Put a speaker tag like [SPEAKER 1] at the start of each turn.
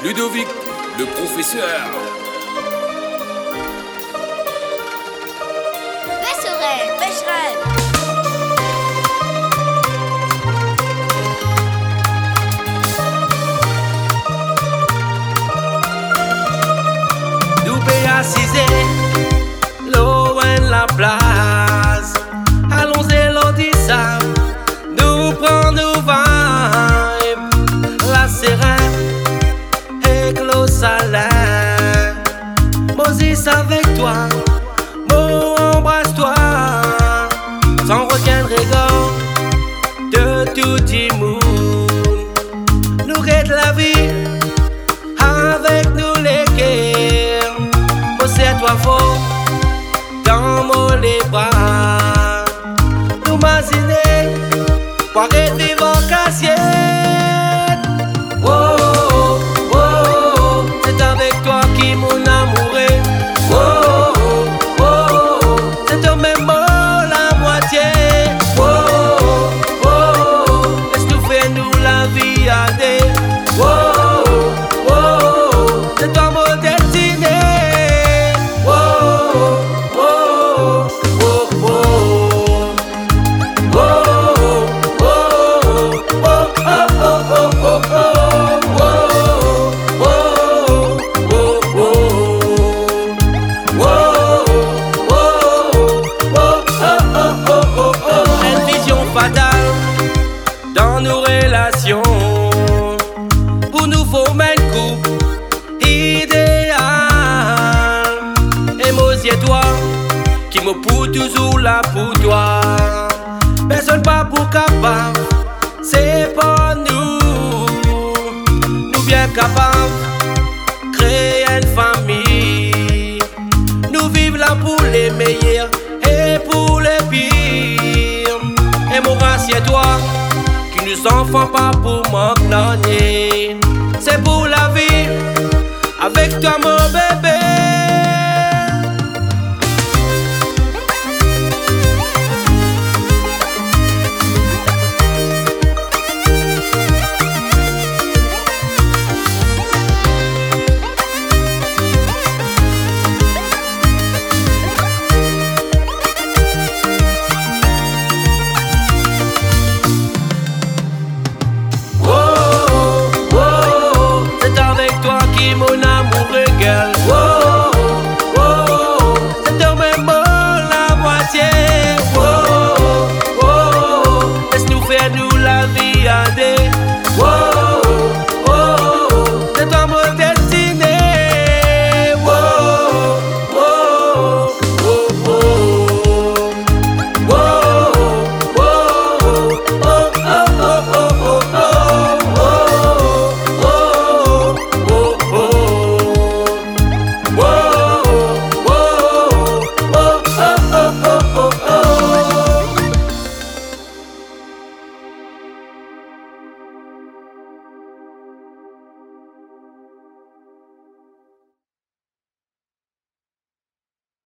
[SPEAKER 1] Ludovic, le professeur.
[SPEAKER 2] Becherel, Becherel.
[SPEAKER 3] Doubé assisé, l'eau en la place. Allons Elodissa, nous prendre nos vibes. La sereine, éclos salin. Moses avec toi, Mo embrasse-toi. Sans regain de regard de tout monde. Nous guette la vie avec nous les guerres. Moi c'est toi fort dans mon les bras. Nous m'aziner pour être vivant cassiette. Oh, oh, oh, oh, c'est avec toi qui mon amour est. Oh, oh, oh, oh, c'est toi même la moitié. Oh, oh, oh, laisse-nous faire nous la vie à des. Oh, oh, oh, c'est toi mon destiné. Oh, oh, oh, oh, oh. Une vision fatale dans nos relations. Pour nous former une couple idéale. Et moi c'est toi qui me pour toujours là pour toi. Personne pas pour capable, c'est pas nous. Nous bien capables, créer une famille. Nous vivons là pour les meilleurs et pour les pires. Et mon c'est toi qui nous enfants pas pour manquer. C'est pour la vie, avec toi mon bébé.